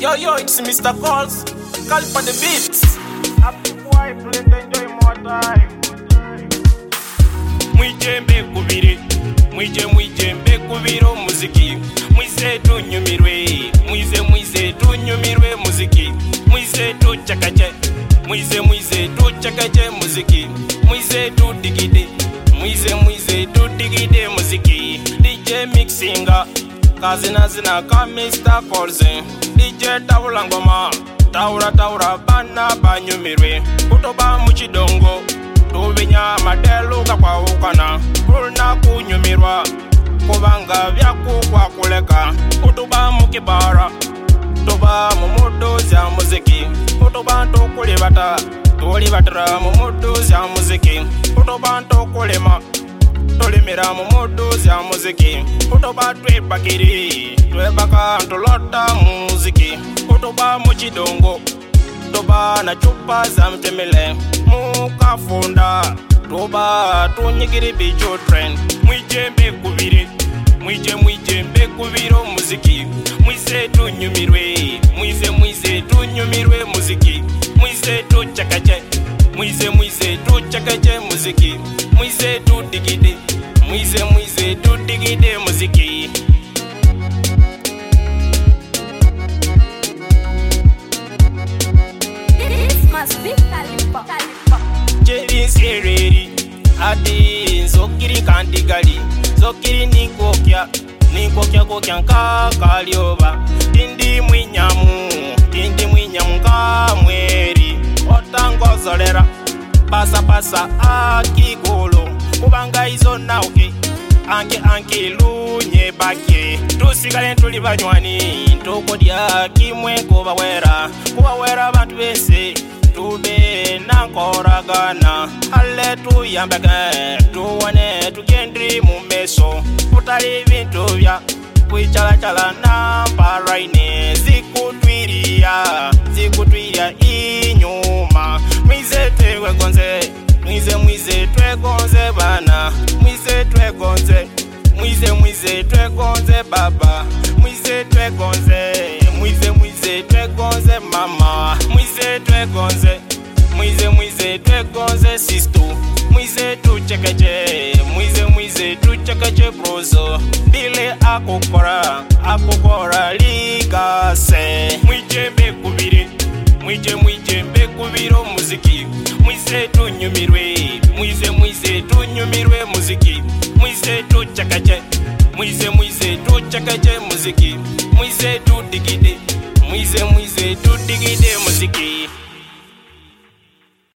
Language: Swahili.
Yo, it's Mr. Calls. Call for the beats. Happy boy, play to enjoy more time. Mwijembe kubiri, mwijembe kubiro muziki. Mwize tunyumirwe, mwize tunyumirwe muziki. Mwize tuchakache, mwize tuchakache muziki. Mwize tudigide, mwize tudigide muziki. DJ Mixinga, kazina ka Mr. Calls. DJ Taula ngoma, taura bana banyumirwe. Kutoba muchidongo, tubinya madelu kakwaukana. Kulna kunyumirwa, kubanga vyaku kwa kuleka. Kutoba mukibara, tuba mumudu za muziki. Kutoba ntukulibata, tulibatira mumudu za muziki. Kutoba ntukulima, tulimira mumudu za muziki. Kutoba twebakiri, twebaka ntulota muziki. Kutoba muchidongo, tuba na chupa za mtemele. Mukafunda, tuba tunyigiri bicho trend. Mwijembe kubiri, mwijembe kubiro muziki. Mwize tunyumirwe, mwize tunyumirwe muziki. Mwize tuchakache, mwize tuchakache muziki. Mwize tudigide, mwize tudigide muziki. This must be Khalifa. Jeri sereri, ati zokiri kandigali. Zokiri nikokya kokya nka kalioba. Tindi mwinyamu nka mweri. Otangozolera, pasa akigolo. Kubanga izo nauke, anke lunye bake. Tusigale tuli banywani, tukodya kimwe kubawera bantu bese. Tube nankoragana, ale tuyambeke, tuwane tugendri mumeso. Kutali bintu bya kwichala na paraine. Zikutwiria inyuma. Mwize twegonze, mwize twegonze bana. Mwize twegonze, mwize twegonze baba. Mwize twegonze, mwize twegonze mama. Mwize twegonze, mwize twegonze sisto. Mwize tuchakache, mwize tuchakache brozo. Bile akukora ligase. Mwijembe kubiri, mwijembe kubiro muziki. Mwize tunyumirwe, mwize tunyumirwe muziki. Mwize tuchakache, mwize tuchakache muziki. Mwize tudigide, mwize tu